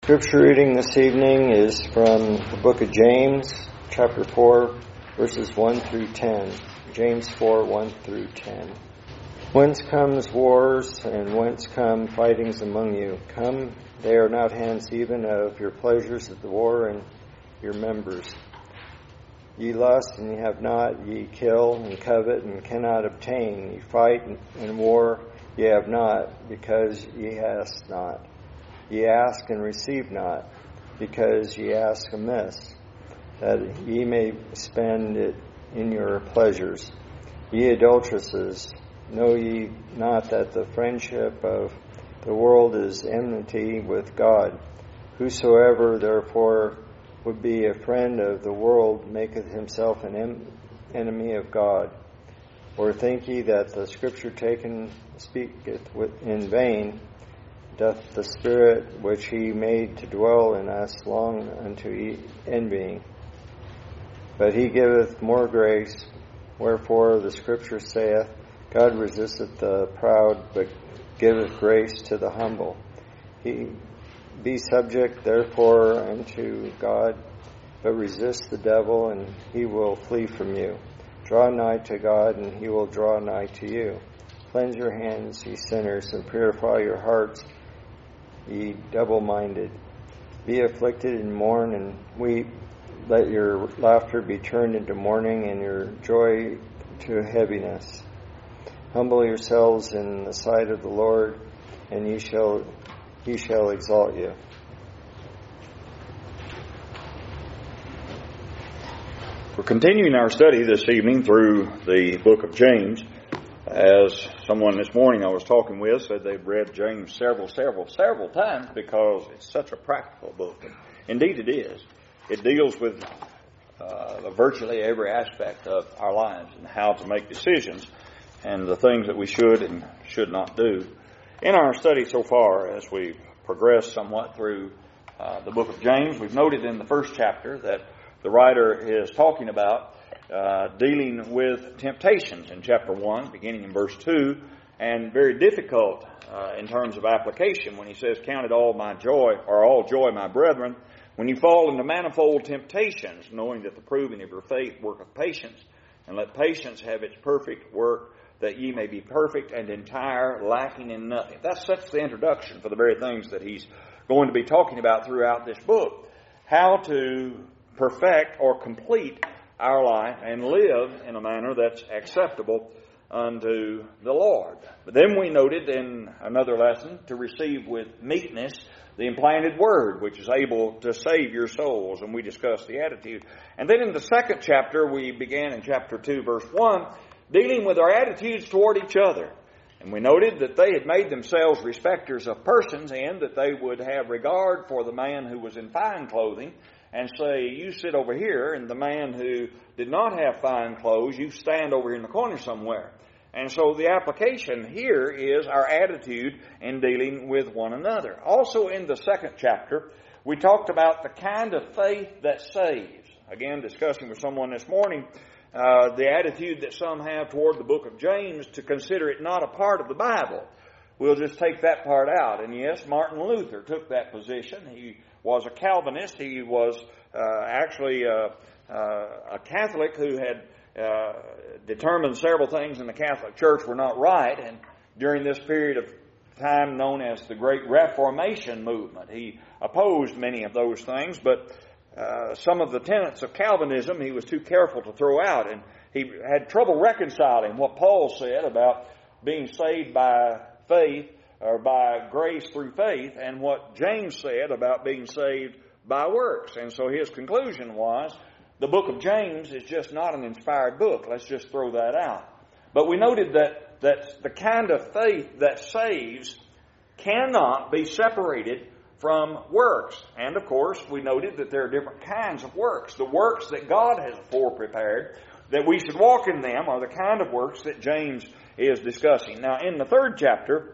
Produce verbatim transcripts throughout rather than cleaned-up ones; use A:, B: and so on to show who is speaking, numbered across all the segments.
A: Scripture reading this evening is from the book of James, chapter four, verses one through ten. James four, one through ten. Whence comes wars, and whence come fightings among you? Come, they are not hands even of your pleasures at the war and your members. Ye lust, and ye have not. Ye kill, and covet, and cannot obtain. Ye fight and war, ye have not, because ye ask not. Ye ask and receive not, because ye ask amiss, that ye may spend it in your pleasures. Ye adulteresses, know ye not that the friendship of the world is enmity with God? Whosoever therefore would be a friend of the world maketh himself an em- enemy of God. Or think ye that the Scripture taken speaketh in vain? Doth the Spirit which he made to dwell in us long unto envying? But he giveth more grace, wherefore the Scripture saith, God resisteth the proud, but giveth grace to the humble. He be subject therefore unto God, but resist the devil, and he will flee from you. Draw nigh to God, and he will draw nigh to you. Cleanse your hands, ye sinners, and purify your hearts, ye double-minded. Be afflicted and mourn and weep. Let your laughter be turned into mourning and your joy to heaviness. Humble yourselves in the sight of the Lord, and ye shall, he shall exalt you.
B: We're continuing our study this evening through the book of James. As someone this morning I was talking with said they've read James several, several, several times because it's such a practical book. And indeed it is. It deals with uh, virtually every aspect of our lives and how to make decisions and the things that we should and should not do. In our study so far, as we've progressed somewhat through uh, the book of James, we've noted in the first chapter that the writer is talking about Uh, dealing with temptations in chapter one, beginning in verse two, and very difficult uh, in terms of application when he says, count it all my joy, or all joy, my brethren, when you fall into manifold temptations, knowing that the proving of your faith worketh patience, and let patience have its perfect work, that ye may be perfect and entire, lacking in nothing. That's such the introduction for the very things that he's going to be talking about throughout this book. How to perfect or complete our life and live in a manner that's acceptable unto the Lord. But then we noted in another lesson to receive with meekness the implanted word, which is able to save your souls, and we discussed the attitude. And then in the second chapter, we began in chapter two, verse one, dealing with our attitudes toward each other. And we noted that they had made themselves respecters of persons, and that they would have regard for the man who was in fine clothing, and say, you sit over here, and the man who did not have fine clothes, you stand over here in the corner somewhere. And so the application here is our attitude in dealing with one another. Also in the second chapter, we talked about the kind of faith that saves. Again, discussing with someone this morning, uh, the attitude that some have toward the book of James to consider it not a part of the Bible. We'll just take that part out. And yes, Martin Luther took that position. He was a Calvinist. He was uh, actually uh, uh, a Catholic who had uh, determined several things in the Catholic Church were not right. And during this period of time known as the Great Reformation movement, he opposed many of those things. But uh, some of the tenets of Calvinism he was too careful to throw out. And he had trouble reconciling what Paul said about being saved by faith or by grace through faith, and what James said about being saved by works. And so his conclusion was, the book of James is just not an inspired book. Let's just throw that out. But we noted that, that the kind of faith that saves cannot be separated from works. And of course, we noted that there are different kinds of works. The works that God has foreprepared, that we should walk in them, are the kind of works that James is discussing. Now, in the third chapter,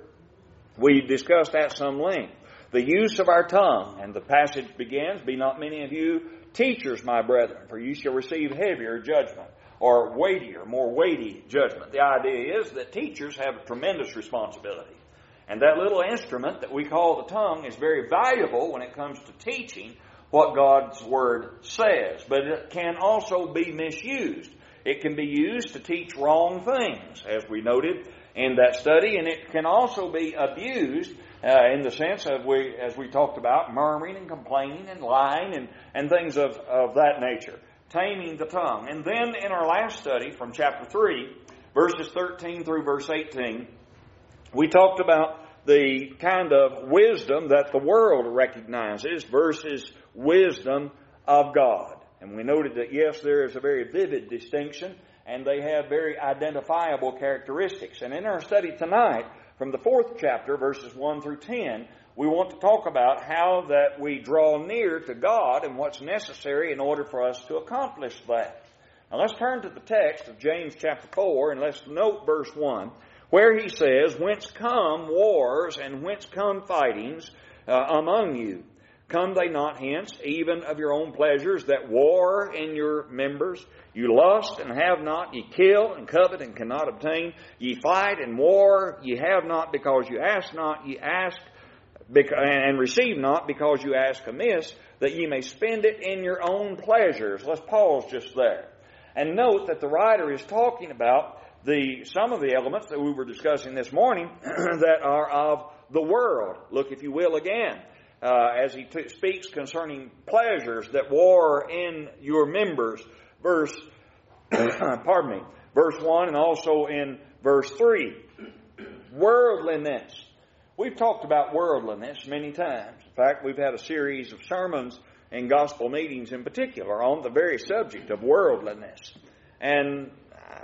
B: we discussed at some length the use of our tongue. And the passage begins, be not many of you teachers, my brethren, for you shall receive heavier judgment, or weightier, more weighty judgment. The idea is that teachers have a tremendous responsibility. And that little instrument that we call the tongue is very valuable when it comes to teaching what God's Word says. But it can also be misused. It can be used to teach wrong things, as we noted in that study, and it can also be abused uh, in the sense of, we, as we talked about, murmuring and complaining and lying and, and things of, of that nature. Taming the tongue. And then in our last study from chapter three, verses thirteen through verse eighteen, we talked about the kind of wisdom that the world recognizes versus wisdom of God. And we noted that, yes, there is a very vivid distinction, and they have very identifiable characteristics. And in our study tonight, from the fourth chapter, verses one through ten, we want to talk about how that we draw near to God and what's necessary in order for us to accomplish that. Now let's turn to the text of James chapter four, and let's note verse one, where he says, "Whence come wars and whence come fightings uh, among you? Come they not hence, even of your own pleasures, that war in your members? You lust and have not, ye kill and covet and cannot obtain. Ye fight and war, ye have not because you ask not, ye ask and receive not because you ask amiss, that ye may spend it in your own pleasures." Let's pause just there. And note that the writer is talking about the some of the elements that we were discussing this morning that are of the world. Look, if you will, again. Uh, as he t- speaks concerning pleasures that war in your members, verse, pardon me, verse one and also in verse three. Worldliness. We've talked about worldliness many times. In fact, we've had a series of sermons and gospel meetings in particular on the very subject of worldliness. And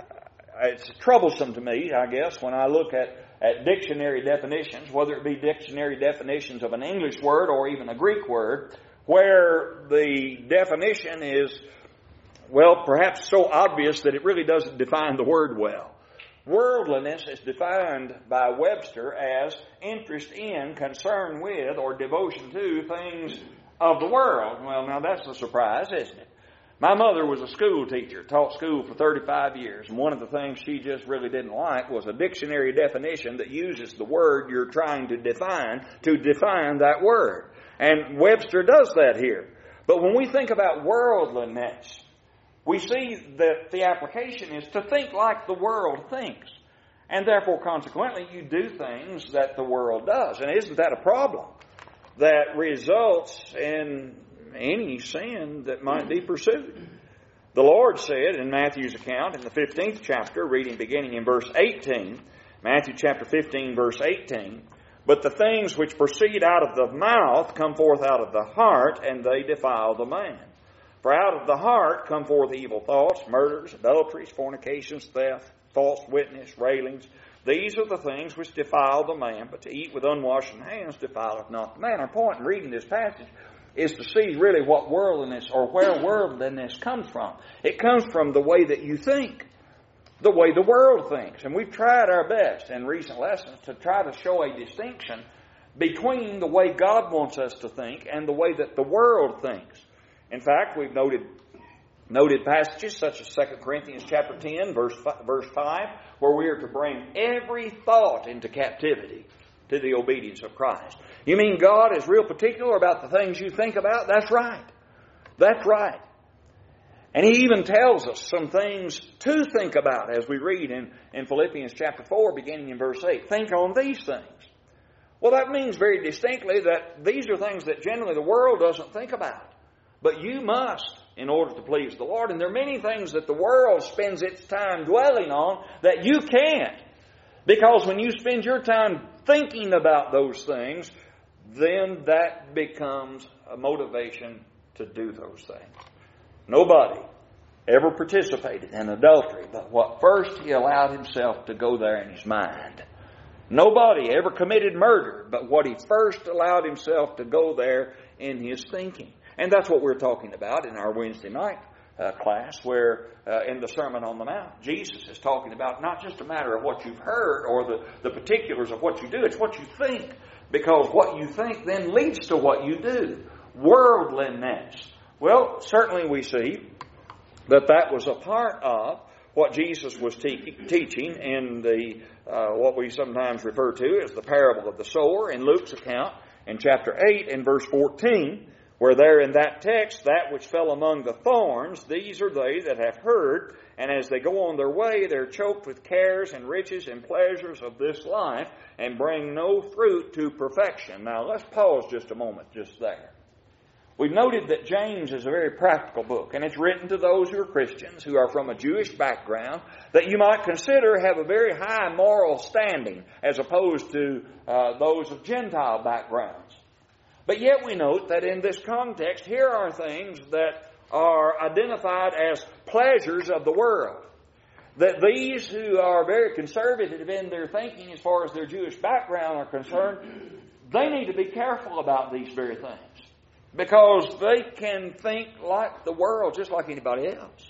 B: it's troublesome to me, I guess, when I look at at dictionary definitions, whether it be dictionary definitions of an English word or even a Greek word, where the definition is, well, perhaps so obvious that it really doesn't define the word well. Worldliness is defined by Webster as interest in, concern with, or devotion to things of the world. Well, now that's a surprise, isn't it? My mother was a school teacher, taught school for thirty-five years, and one of the things she just really didn't like was a dictionary definition that uses the word you're trying to define to define that word. And Webster does that here. But when we think about worldliness, we see that the application is to think like the world thinks. And therefore, consequently, you do things that the world does. And isn't that a problem? That results in any sin that might be pursued. The Lord said in Matthew's account in the fifteenth chapter, reading beginning in verse eighteen, Matthew chapter fifteen, verse eighteen, "But the things which proceed out of the mouth come forth out of the heart, and they defile the man. For out of the heart come forth evil thoughts, murders, adulteries, fornications, theft, false witness, railings. These are the things which defile the man, but to eat with unwashed hands defileth not the man." Our point in reading this passage is to see really what worldliness or where worldliness comes from. It comes from the way that you think, the way the world thinks. And we've tried our best in recent lessons to try to show a distinction between the way God wants us to think and the way that the world thinks. In fact, we've noted noted passages such as Second Corinthians chapter ten, verse verse five, where we are to bring every thought into captivity to the obedience of Christ. You mean God is real particular about the things you think about? That's right. That's right. And He even tells us some things to think about as we read in, in Philippians chapter four, beginning in verse eight. Think on these things. Well, that means very distinctly that these are things that generally the world doesn't think about. But you must in order to please the Lord. And there are many things that the world spends its time dwelling on that you can't. Because when you spend your time thinking about those things, then that becomes a motivation to do those things. Nobody ever participated in adultery, but what first he allowed himself to go there in his mind. Nobody ever committed murder, but what he first allowed himself to go there in his thinking. And that's what we're talking about in our Wednesday night uh, class, where uh, in the Sermon on the Mount, Jesus is talking about not just a matter of what you've heard or the, the particulars of what you do, it's what you think. Because what you think then leads to what you do. Worldliness. Well, certainly we see that that was a part of what Jesus was te- teaching in the uh, what we sometimes refer to as the parable of the sower in Luke's account in chapter eight and verse fourteen, where there in that text, that which fell among the thorns, these are they that have heard, and as they go on their way, they're choked with cares and riches and pleasures of this life, and bring no fruit to perfection. Now, let's pause just a moment just there. We've noted that James is a very practical book, and it's written to those who are Christians, who are from a Jewish background, that you might consider have a very high moral standing, as opposed to uh, those of Gentile backgrounds. But yet we note that in this context, here are things that are identified as pleasures of the world. That these who are very conservative in their thinking as far as their Jewish background are concerned, they need to be careful about these very things. Because they can think like the world, just like anybody else.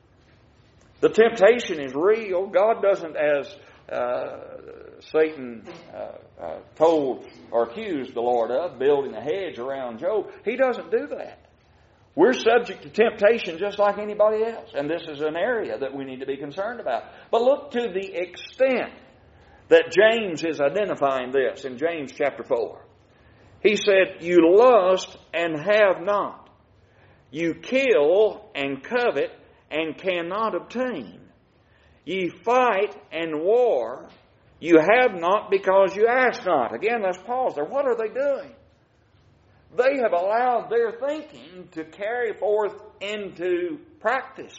B: The temptation is real. God doesn't, as uh, Satan uh, uh, told or accused the Lord of, building a hedge around Job. He doesn't do that. We're subject to temptation just like anybody else. And this is an area that we need to be concerned about. But look to the extent that James is identifying this in James chapter four. He said, you lust and have not. You kill and covet and cannot obtain. Ye fight and war. You have not because you ask not. Again, let's pause there. What are they doing? They have allowed their thinking to carry forth into practice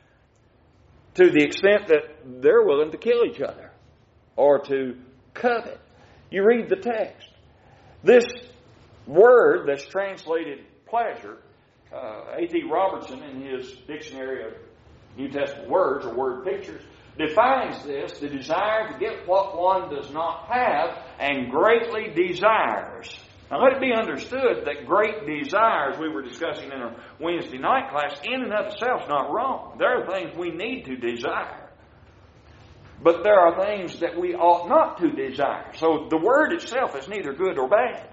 B: to the extent that they're willing to kill each other or to covet. You read the text. This word that's translated pleasure, uh, A T Robertson in his Dictionary of New Testament Words or Word Pictures defines this, the desire to get what one does not have and greatly desires. Now let it be understood that great desires we were discussing in our Wednesday night class in and of itself is not wrong. There are things we need to desire. But there are things that we ought not to desire. So the word itself is neither good or bad.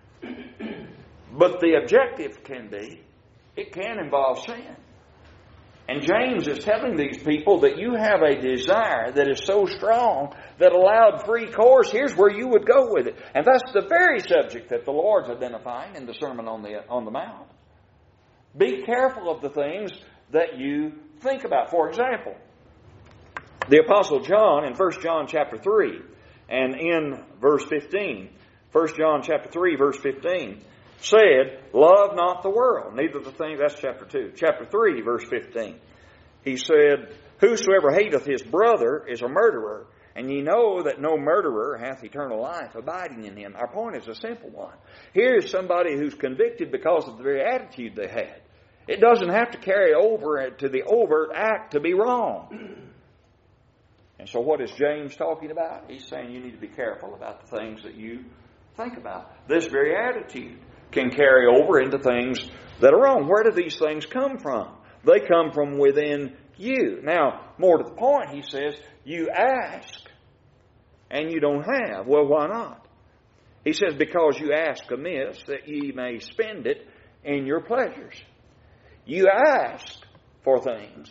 B: But the objective can be, it can involve sin. And James is telling these people that you have a desire that is so strong that allowed free course, here's where you would go with it. And that's the very subject that the Lord's identifying in the Sermon on the, on the Mount. Be careful of the things that you think about. For example, the Apostle John in First John chapter three and in verse fifteen, First John chapter three verse fifteen, said, love not the world, neither the things, that's chapter two. Chapter three, verse fifteen. He said, whosoever hateth his brother is a murderer, and ye know that no murderer hath eternal life abiding in him. Our point is a simple one. Here is somebody who's convicted because of the very attitude they had. It doesn't have to carry over to the overt act to be wrong. And so what is James talking about? He's saying you need to be careful about the things that you think about. This very attitude can carry over into things that are wrong. Where do these things come from? They come from within you. Now, more to the point, he says, you ask and you don't have. Well, why not? He says, because you ask amiss that ye may spend it in your pleasures. You ask for things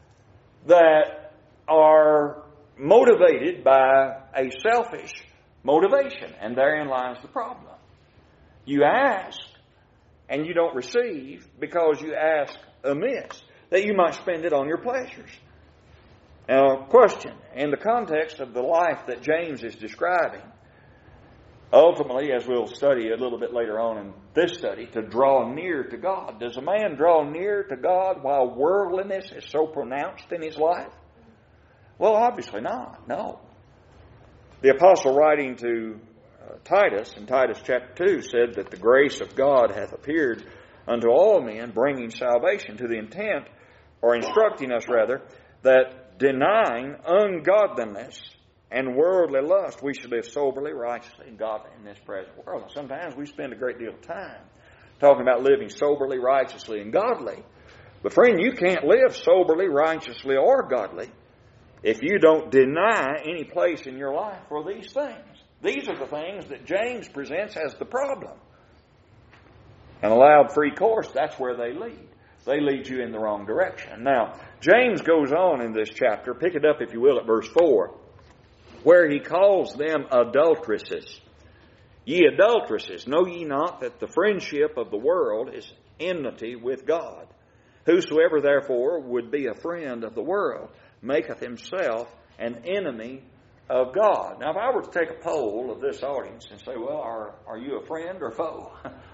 B: that are motivated by a selfish motivation, and therein lies the problem. You ask and you don't receive because you ask amiss, that you might spend it on your pleasures. Now, question, in the context of the life that James is describing, ultimately, as we'll study a little bit later on in this study, to draw near to God. Does a man draw near to God while worldliness is so pronounced in his life? Well, obviously not, no. The apostle writing to uh, Titus, in Titus chapter two, said that the grace of God hath appeared unto all men, bringing salvation, to the intent, or instructing us rather, that denying ungodliness and worldly lust, we should live soberly, righteously, and godly in this present world. And sometimes we spend a great deal of time talking about living soberly, righteously, and godly. But friend, you can't live soberly, righteously, or godly if you don't deny any place in your life for these things. These are the things that James presents as the problem. And allowed free course, that's where they lead. they lead you in the wrong direction. Now, James goes on in this chapter, pick it up if you will at verse four, where he calls them adulteresses. Ye adulteresses, know ye not that the friendship of the world is enmity with God? Whosoever therefore would be a friend of the world maketh himself an enemy of God. Now, if I were to take a poll of this audience and say, well, are, are you a friend or foe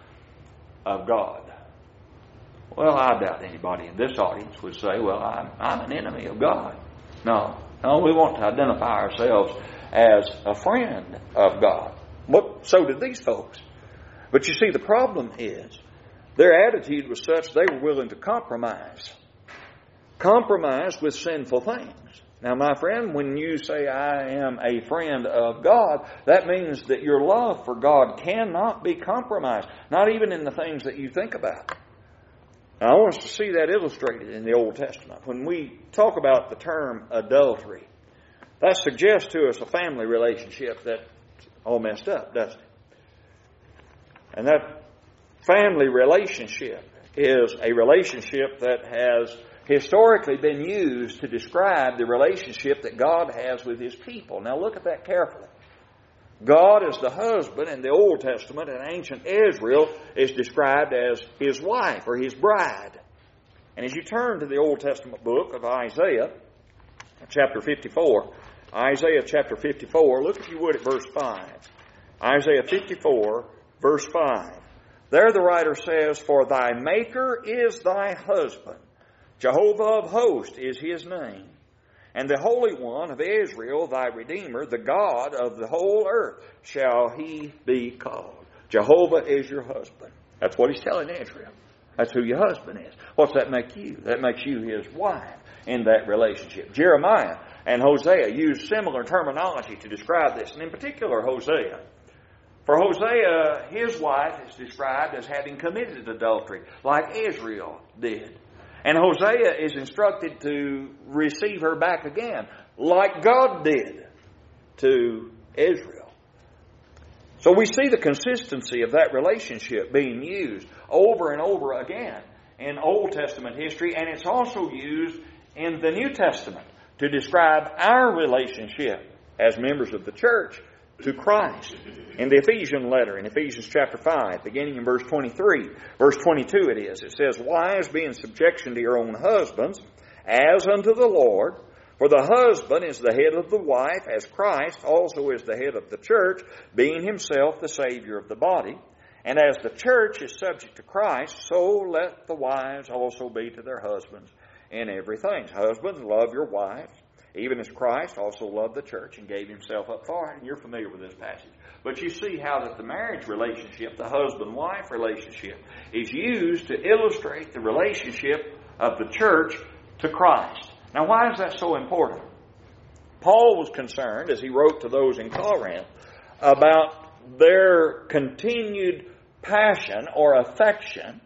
B: of God? Well, I doubt anybody in this audience would say, well, I'm, I'm an enemy of God. No, no, we want to identify ourselves as a friend of God. But so did these folks. But you see, the problem is their attitude was such they were willing to compromise. Compromise with sinful things. Now, my friend, when you say, I am a friend of God, that means that your love for God cannot be compromised, not even in the things that you think about. Now, I want us to see that illustrated in the Old Testament. When we talk about the term adultery, that suggests to us a family relationship that's all messed up, doesn't it? And that family relationship is a relationship that has historically been used to describe the relationship that God has with His people. Now look at that carefully. God as the husband in the Old Testament and ancient Israel is described as His wife or His bride. And as you turn to the Old Testament book of Isaiah, chapter fifty-four, Isaiah chapter fifty-four, look if you would at verse five. Isaiah fifty-four, verse five. There the writer says, For thy Maker is thy husband. Jehovah of hosts is His name. And the Holy One of Israel, thy Redeemer, the God of the whole earth, shall He be called. Jehovah is your husband. That's what He's telling Israel. That's who your husband is. What's that make you? That makes you His wife in that relationship. Jeremiah and Hosea use similar terminology to describe this, and in particular Hosea. For Hosea, his wife is described as having committed adultery, like Israel did. And Hosea is instructed to receive her back again, like God did to Israel. So we see the consistency of that relationship being used over and over again in Old Testament history, and it's also used in the New Testament to describe our relationship as members of the church to Christ. In the Ephesian letter, in Ephesians chapter five, beginning in verse twenty-three, verse twenty-two it is, it says, Wives, be in subjection to your own husbands, as unto the Lord. For the husband is the head of the wife, as Christ also is the head of the church, being Himself the Savior of the body. And as the church is subject to Christ, so let the wives also be to their husbands in everything. Husbands, love your wives, even as Christ also loved the church and gave Himself up for it. And you're familiar with this passage. But you see how that the marriage relationship, the husband-wife relationship, is used to illustrate the relationship of the church to Christ. Now, why is that so important? Paul was concerned, as he wrote to those in Corinth, about their continued passion or affection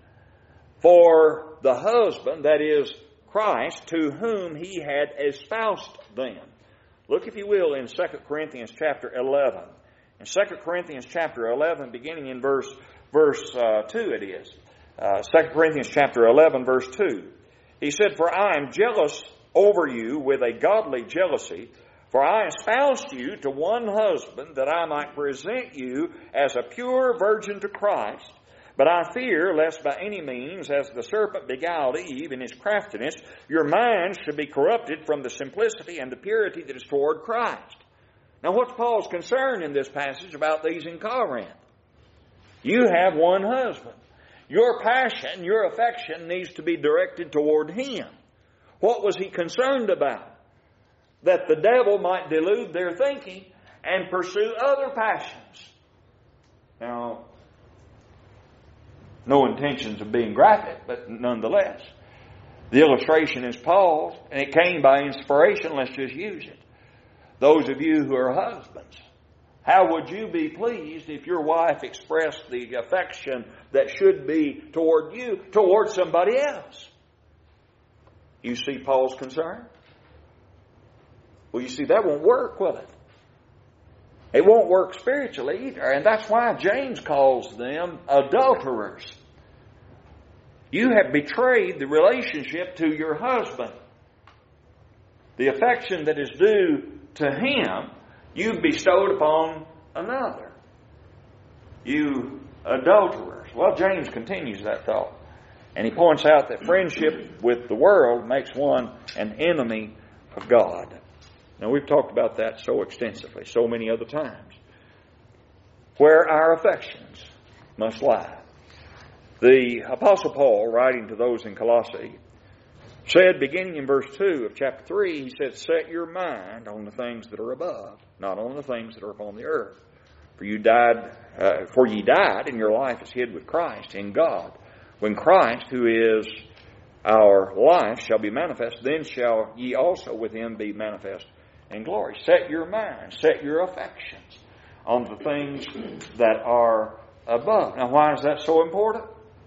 B: for the husband, that is, Christ, to whom He had espoused them. Look, if you will, in Second Corinthians chapter eleven. In Second Corinthians chapter eleven, beginning in verse verse uh, two it is. Uh, Second Corinthians chapter eleven, verse two. He said, For I am jealous over you with a godly jealousy, for I espoused you to one husband, that I might present you as a pure virgin to Christ. But I fear, lest by any means, as the serpent beguiled Eve in his craftiness, your minds should be corrupted from the simplicity and the purity that is toward Christ. Now, what's Paul's concern in this passage about these in Corinth? You have one husband. Your passion, your affection needs to be directed toward him. What was he concerned about? That the devil might delude their thinking and pursue other passions. Now, no intentions of being graphic, but nonetheless. The illustration is Paul's, and it came by inspiration. Let's just use it. Those of you who are husbands, how would you be pleased if your wife expressed the affection that should be toward you, toward somebody else? You see Paul's concern? Well, you see, that won't work, will it? It won't work spiritually either. And that's why James calls them adulterers. You have betrayed the relationship to your husband. The affection that is due to him, you've bestowed upon another. You adulterers. Well, James continues that thought. And he points out that friendship with the world makes one an enemy of God. Now, we've talked about that so extensively, so many other times. Where our affections must lie. The Apostle Paul, writing to those in Colossae, said, beginning in verse two of chapter three, he said, set your mind on the things that are above, not on the things that are upon the earth. For you died, uh, for ye died, and your life is hid with Christ in God. When Christ, who is our life, shall be manifest, then shall ye also with him be manifest in glory. Set your mind, set your affections on the things that are above. Now, why is that so important?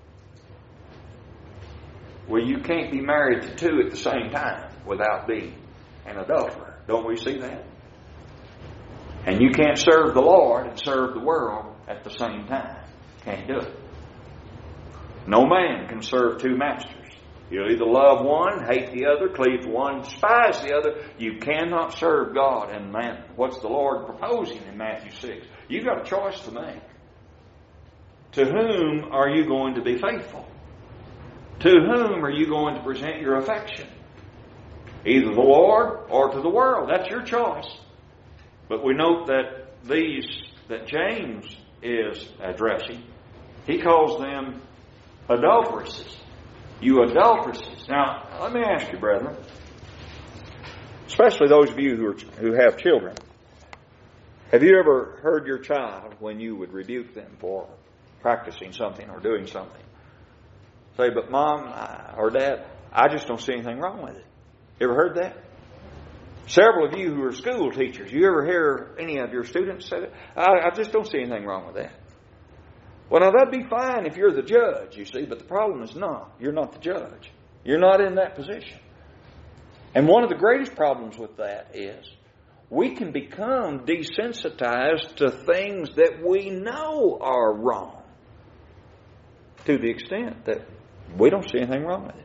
B: Well, you can't be married to two at the same time without being an adulterer. Don't we see that? And you can't serve the Lord and serve the world at the same time. Can't do it. No man can serve two masters. You'll either love one, hate the other, cleave to one, despise the other. You cannot serve God and man. What's the Lord proposing in Matthew six? You've got a choice to make. To whom are you going to be faithful? To whom are you going to present your affection? Either the Lord or to the world. That's your choice. But we note that these that James is addressing, he calls them adulteresses. You adulteresses. Now, let me ask you, brethren, especially those of you who are, who have children, have you ever heard your child, when you would rebuke them for practicing something or doing something, say, but Mom or Dad, I just don't see anything wrong with it? You ever heard that? Several of you who are school teachers, you ever hear any of your students say that? I, I just don't see anything wrong with that. Well, now that'd be fine if you're the judge, you see, but the problem is not. You're not the judge. You're not in that position. And one of the greatest problems with that is we can become desensitized to things that we know are wrong to the extent that we don't see anything wrong with it.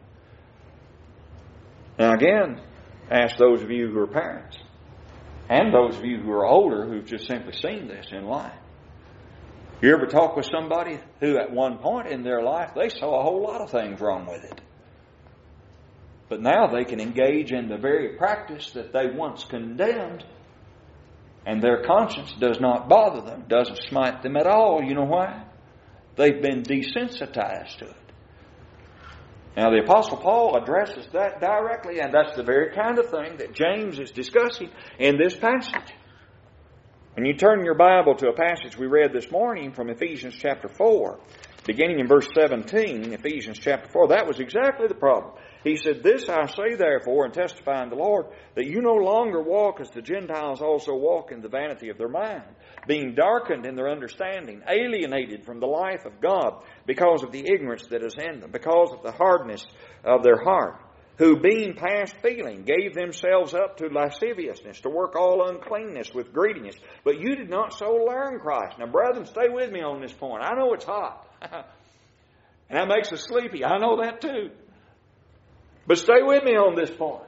B: Now again, ask those of you who are parents and those of you who are older who've just simply seen this in life. You ever talk with somebody who at one point in their life they saw a whole lot of things wrong with it, but now they can engage in the very practice that they once condemned, and their conscience does not bother them, doesn't smite them at all. You know why? They've been desensitized to it. Now the Apostle Paul addresses that directly, and that's the very kind of thing that James is discussing in this passage. When you turn your Bible to a passage we read this morning from Ephesians chapter four, beginning in verse seventeen, Ephesians chapter four, that was exactly the problem. He said, this I say therefore, and testify in the Lord, that you no longer walk as the Gentiles also walk in the vanity of their mind, being darkened in their understanding, alienated from the life of God because of the ignorance that is in them, because of the hardness of their heart, who being past feeling gave themselves up to lasciviousness, to work all uncleanness with greediness. But you did not so learn Christ. Now, brethren, stay with me on this point. I know it's hot. And that makes us sleepy. I know that too. But stay with me on this point.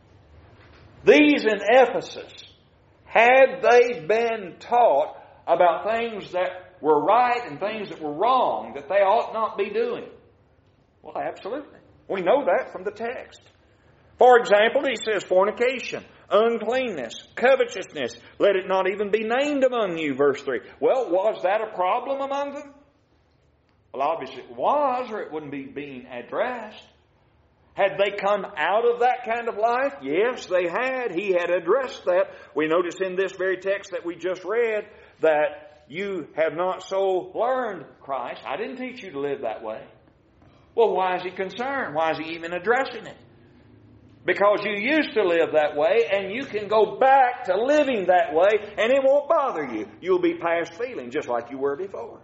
B: These in Ephesus, had they been taught about things that were right and things that were wrong, that they ought not be doing? Well, absolutely. We know that from the text. For example, he says fornication, uncleanness, covetousness, let it not even be named among you, verse three. Well, was that a problem among them? Well, obviously it was, or it wouldn't be being addressed. Had they come out of that kind of life? Yes, they had. He had addressed that. We notice in this very text that we just read that you have not so learned Christ. I didn't teach you to live that way. Well, why is he concerned? Why is he even addressing it? Because you used to live that way, and you can go back to living that way, and it won't bother you. You'll be past feeling just like you were before.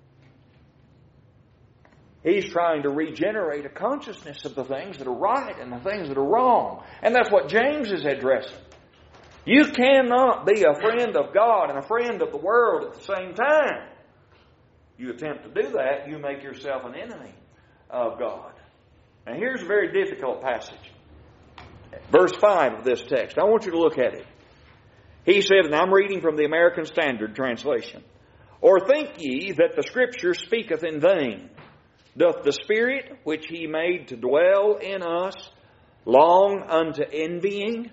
B: He's trying to regenerate a consciousness of the things that are right and the things that are wrong. And that's what James is addressing. You cannot be a friend of God and a friend of the world at the same time. You attempt to do that, you make yourself an enemy of God. Now here's a very difficult passage. Verse five of this text. I want you to look at it. He said, and I'm reading from the American Standard Translation, "Or think ye that the Scripture speaketh in vain? Doth the Spirit which He made to dwell in us long unto envying?"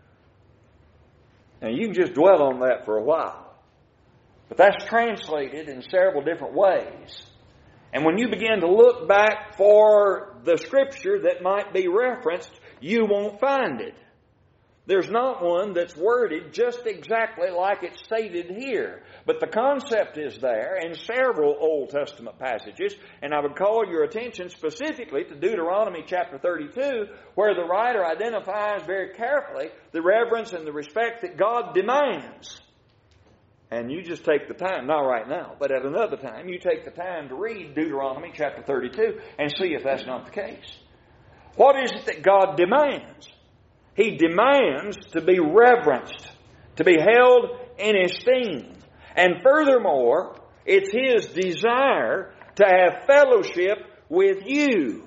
B: Now you can just dwell on that for a while. But that's translated in several different ways. And when you begin to look back for the Scripture that might be referenced, you won't find it. There's not one that's worded just exactly like it's stated here. But the concept is there in several Old Testament passages. And I would call your attention specifically to Deuteronomy chapter thirty-two, where the writer identifies very carefully the reverence and the respect that God demands. And you just take the time, not right now, but at another time, you take the time to read Deuteronomy chapter thirty-two and see if that's not the case. What is it that God demands? He demands to be reverenced, to be held in esteem. And furthermore, it's His desire to have fellowship with you.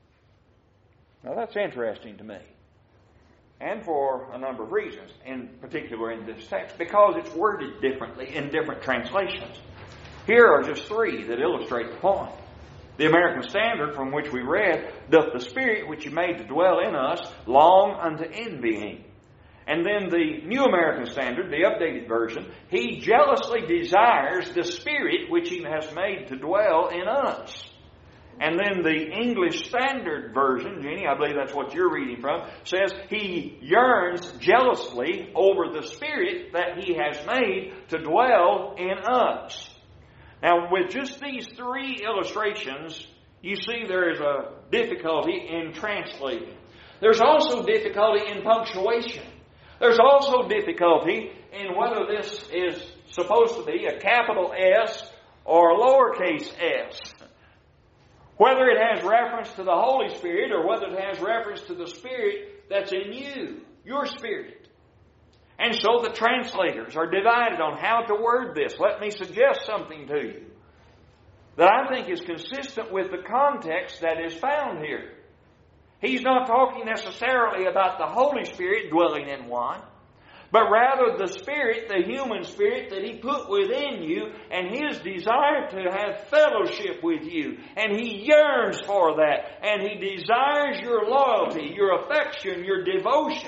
B: Now that's interesting to me. And for a number of reasons, in particular in this text, because it's worded differently in different translations. Here are just three that illustrate the point. The American Standard, from which we read, "Doth the Spirit which He made to dwell in us long unto envying." And then the New American Standard, the updated version, "He jealously desires the Spirit which He has made to dwell in us." And then the English Standard Version, Jenny, I believe that's what you're reading from, says, "He yearns jealously over the Spirit that He has made to dwell in us." Now, with just these three illustrations, you see there is a difficulty in translating. There's also difficulty in punctuation. There's also difficulty in whether this is supposed to be a capital S or a lowercase s. Whether it has reference to the Holy Spirit or whether it has reference to the Spirit that's in you, your spirit. And so the translators are divided on how to word this. Let me suggest something to you that I think is consistent with the context that is found here. He's not talking necessarily about the Holy Spirit dwelling in one, but rather the Spirit, the human spirit that He put within you, and His desire to have fellowship with you. And He yearns for that, and He desires your loyalty, your affection, your devotion.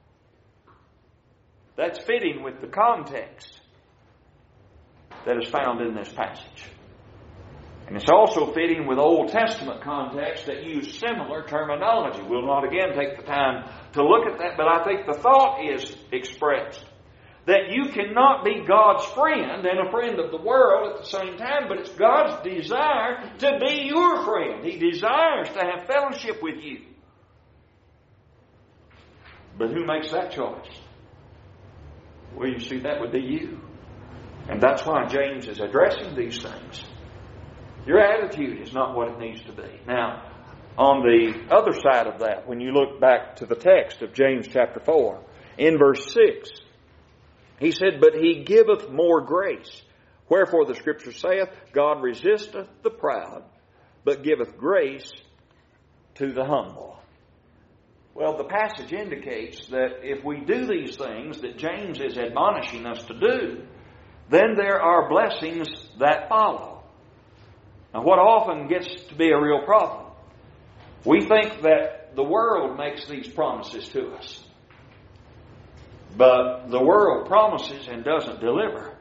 B: That's fitting with the context that is found in this passage. And it's also fitting with Old Testament context that use similar terminology. We'll not again take the time to look at that, but I think the thought is expressed that you cannot be God's friend and a friend of the world at the same time, but it's God's desire to be your friend. He desires to have fellowship with you. But who makes that choice? Well, you see, that would be you. And that's why James is addressing these things. Your attitude is not what it needs to be. Now, on the other side of that, when you look back to the text of James chapter four, in verse six, he said, "But He giveth more grace. Wherefore the Scripture saith, God resisteth the proud, but giveth grace to the humble." Well, the passage indicates that if we do these things that James is admonishing us to do, then there are blessings that follow. Now, what often gets to be a real problem, we think that the world makes these promises to us. But the world promises and doesn't deliver.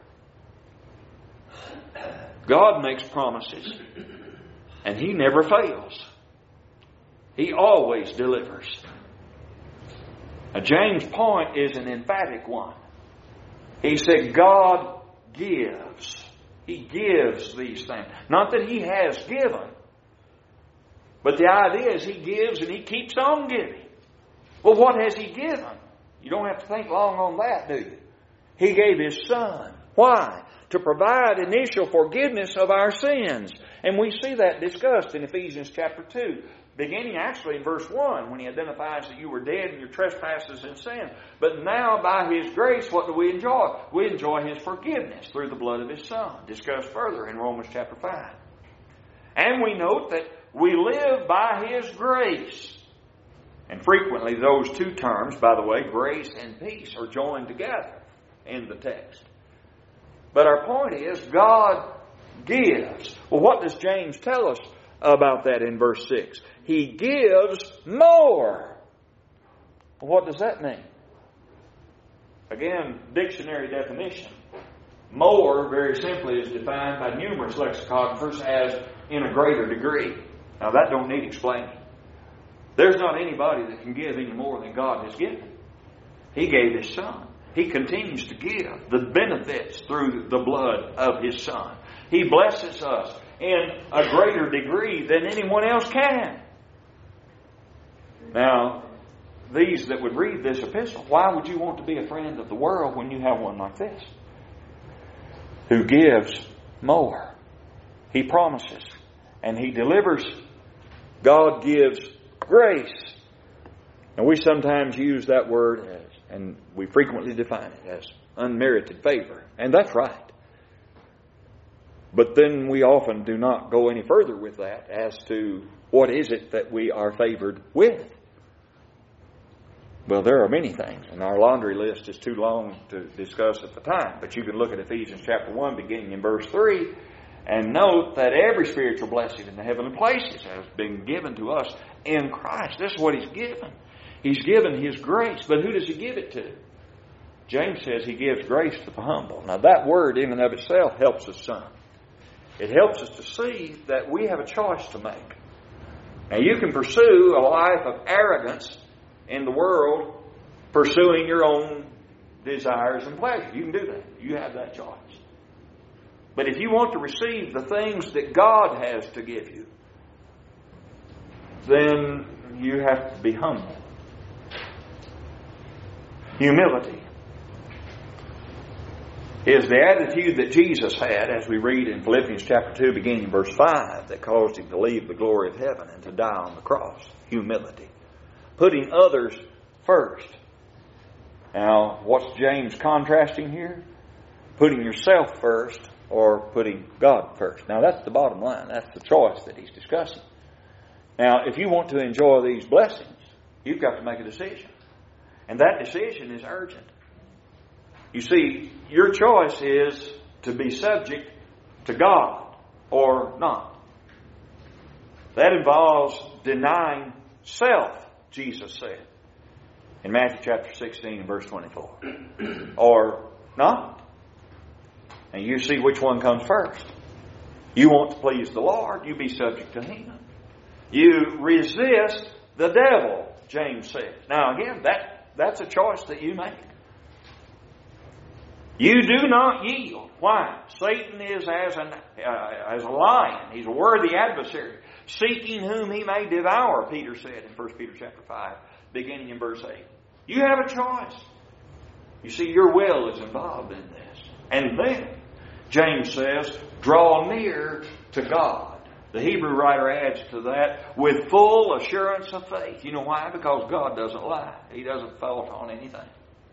B: God makes promises, and He never fails. He always delivers. Now, James' point is an emphatic one. He said, God gives. He gives these things. Not that He has given, but the idea is He gives and He keeps on giving. Well, what has He given? You don't have to think long on that, do you? He gave His Son. Why? To provide initial forgiveness of our sins. And we see that discussed in Ephesians chapter two. Beginning actually in verse one, when he identifies that you were dead in your trespasses and sin. But now by His grace, what do we enjoy? We enjoy His forgiveness through the blood of His Son. Discussed further in Romans chapter five. And we note that we live by His grace. And frequently those two terms, by the way, grace and peace, are joined together in the text. But our point is, God gives. Well, what does James tell us about that in verse six? He gives more. What does that mean? Again, dictionary definition. More, very simply, is defined by numerous lexicographers as in a greater degree. Now, that don't need explaining. There's not anybody that can give any more than God has given. He gave His Son. He continues to give the benefits through the blood of His Son. He blesses us in a greater degree than anyone else can. Now, these that would read this epistle, why would you want to be a friend of the world when you have one like this? Who gives more. He promises and He delivers. God gives grace. And we sometimes use that word as, and we frequently define it as unmerited favor. And that's right. But then we often do not go any further with that as to what is it that we are favored with. Well, there are many things, and our laundry list is too long to discuss at the time. But you can look at Ephesians chapter one, beginning in verse three, and note that every spiritual blessing in the heavenly places has been given to us in Christ. This is what He's given. He's given His grace. But who does He give it to? James says He gives grace to the humble. Now that word in and of itself helps us some. It helps us to see that we have a choice to make. Now you can pursue a life of arrogance in the world, pursuing your own desires and pleasures. You can do that. You have that choice. But if you want to receive the things that God has to give you, then you have to be humble. Humility is the attitude that Jesus had, as we read in Philippians chapter two, beginning in verse five, that caused Him to leave the glory of heaven and to die on the cross. Humility. Putting others first. Now, what's James contrasting here? Putting yourself first or putting God first. Now, that's the bottom line. That's the choice that he's discussing. Now, if you want to enjoy these blessings, you've got to make a decision. And that decision is urgent. You see, your choice is to be subject to God or not. That involves denying self, Jesus said in Matthew chapter sixteen and verse twenty-four. Or not. And you see which one comes first. You want to please the Lord, you be subject to Him. You resist the devil, James said. Now again, that, that's a choice that you make. You do not yield. Why? Satan is as, an, uh, as a lion. He's a worthy adversary, seeking whom he may devour, Peter said in First Peter chapter five, beginning in verse eight. You have a choice. You see, your will is involved in this. And then, James says, draw near to God. The Hebrew writer adds to that, with full assurance of faith. You know why? Because God doesn't lie. He doesn't fault on anything.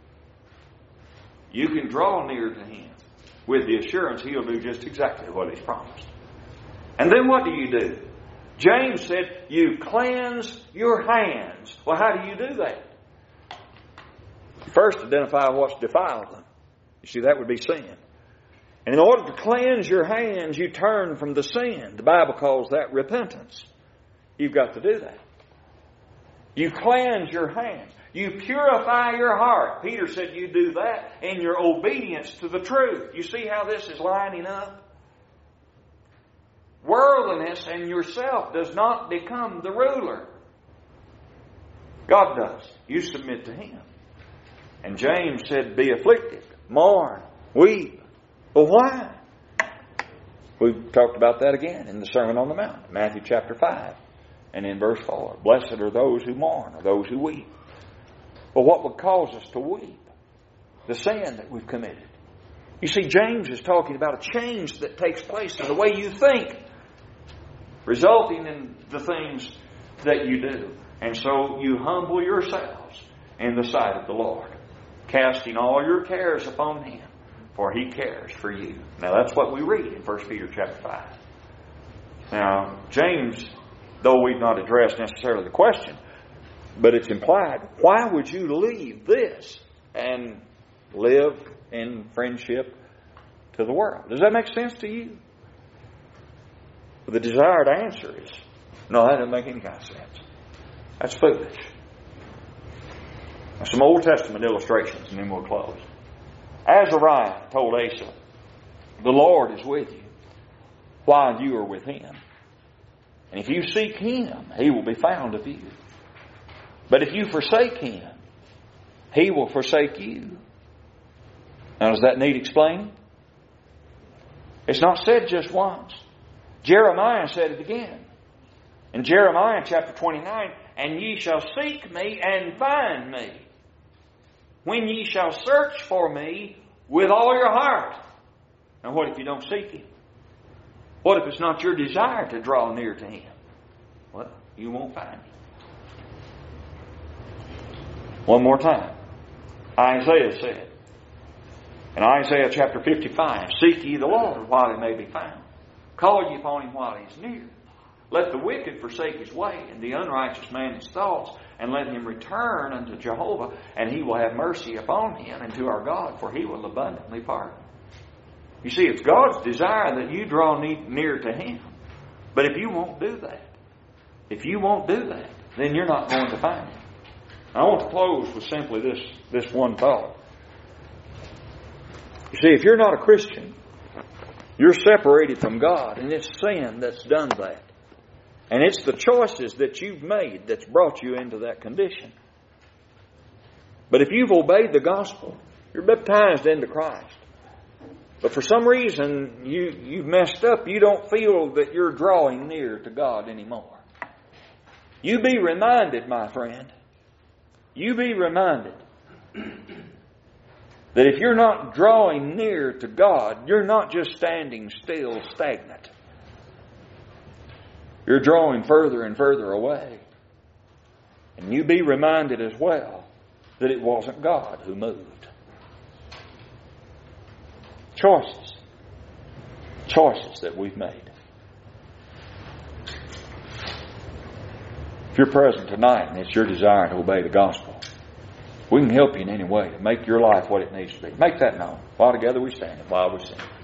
B: You can draw near to Him with the assurance He'll do just exactly what He's promised. And then what do you do? James said, you cleanse your hands. Well, how do you do that? First, identify what's defiled them. You see, that would be sin. And in order to cleanse your hands, you turn from the sin. The Bible calls that repentance. You've got to do that. You cleanse your hands. You purify your heart. Peter said you do that in your obedience to the truth. You see how this is lining up? Worldliness and yourself does not become the ruler. God does. You submit to Him. And James said, be afflicted, mourn, weep. But why? We've talked about that again in the Sermon on the Mount, Matthew chapter five, and in verse four. Blessed are those who mourn, or those who weep. But what would cause us to weep? The sin that we've committed. You see, James is talking about a change that takes place in the way you think, resulting in the things that you do. And so you humble yourselves in the sight of the Lord, casting all your cares upon Him, for He cares for you. Now that's what we read in First Peter chapter five. Now, James though we've not addressed necessarily the question, but it's implied. Why would you leave this and live in friendship to the world? Does that make sense to you? The desired answer is, no, that doesn't make any kind of sense. That's foolish. Now, some Old Testament illustrations, and then we'll close. Azariah told Asa, the Lord is with you while you are with Him. And if you seek Him, He will be found of you. But if you forsake Him, He will forsake you. Now, does that need explaining? It's not said just once. Jeremiah said it again. In Jeremiah chapter twenty-nine, and ye shall seek me and find me, when ye shall search for me with all your heart. Now what if you don't seek Him? What if it's not your desire to draw near to Him? Well, you won't find Him. One more time. Isaiah said, in Isaiah chapter fifty-five, seek ye the Lord while He may be found. Call ye upon Him while He is near. Let the wicked forsake his way, and the unrighteous man his thoughts, and let him return unto Jehovah, and He will have mercy upon him, and to our God, for He will abundantly pardon. You see, it's God's desire that you draw near to Him. But if you won't do that, if you won't do that, then you're not going to find Him. I want to close with simply this, this one thought. You see, if you're not a Christian, you're separated from God, and it's sin that's done that. And it's the choices that you've made that's brought you into that condition. But if you've obeyed the gospel, you're baptized into Christ. But for some reason you, you've messed up, you don't feel that you're drawing near to God anymore. You be reminded, my friend, you be reminded that if you're not drawing near to God, you're not just standing still stagnant. You're drawing further and further away. And you be reminded as well that it wasn't God who moved. Choices. Choices that we've made. If you're present tonight and it's your desire to obey the gospel, we can help you in any way to make your life what it needs to be. Make that known. While together we stand and while we sing.